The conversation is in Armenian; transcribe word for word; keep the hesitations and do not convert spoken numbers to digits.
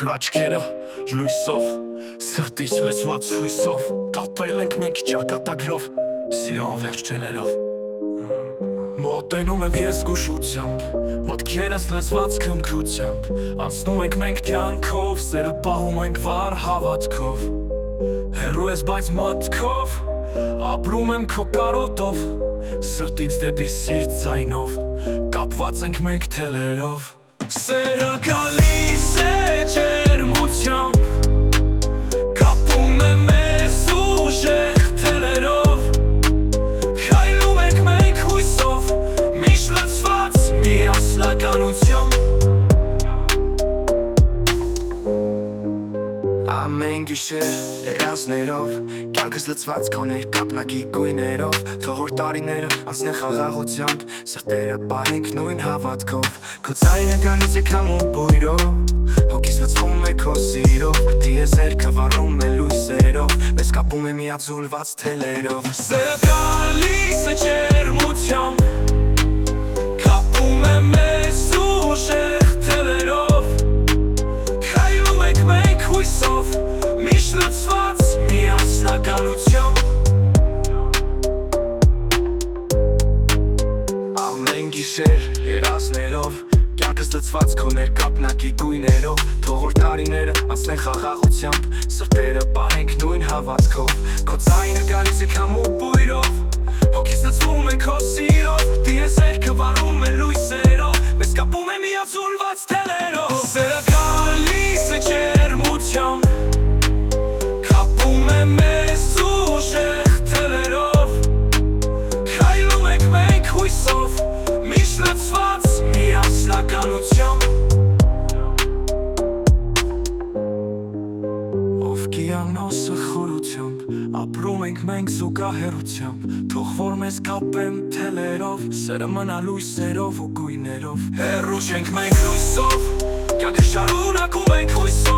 Կրաչքերը լույսով, սրտից լեցված հույսով, կապել ենք մենք ճակատագրով, սիրո վերջերով։ Մոտենում եմ ես զգուշությամբ, մտքերս լեցված քնքրությամբ, անցնում ենք մենք կյանքով, սերը պահում ենք վառ հավատքով։ Հեռու ես բայց մտքով, ապրում եմ քո կարոտով, սրտից դեպի սիրտ ձայնով, կապված ենք մենք թելերով։ Սերը գալիս է ջերմությամբ, կապում է մեզ ուժեղ թելերով, քայլում ենք մենք հույսով, միշտ լցված միասնականությամբ։ Ամեն գիշեր երազներով, կյանքս լցված քո ներկապնակի գույներով, թող որ տարիները անցնեն խաղաղությամբ, սրտերը պահենք նույն հավատքով, քո ձայնը գալիս է քամու բույրով, հոգիս լցվում է քո սիրով, դիեզերքը վառում է լույսերով, մեզ կապում է միաձուլված թելերով։ Սերը գալիս է ջերմությամբ, կապում է մեզ ուժեղ թելերով, քայլում ենք մենք հույսով, միշտ լցված միասնականությամբ։ Ամեն գիշեր երազներով, կյանքս լցված քո ներկապնակի գույներով, թող որ տարիները անցնեն խաղաղությամբ, սրտերը պահենք նույն հավատքով, քո ձայնը գալիս է քամու բույրով, հոգիս լցվում է քո սիրով, դիեզերքը վառում է լույսերով, մեզ կապում է միաձուլված թելերով։ Սերը գալիս է ջերմությամբ, կապում է մեզ ուժեղ թելերով, քայլում ենք մենք հույսով, միշտ լցված միասնականությամբ։ Ով կիանոսը խորությամբ, ապրում ենք մենք զուգահեռությամբ, թող որ մեզ կապեն թելերով, սերը մնա լույսերով ու գույներով, հեռու չենք մենք լույսով, կյանքը շարունակում ենք հույսով,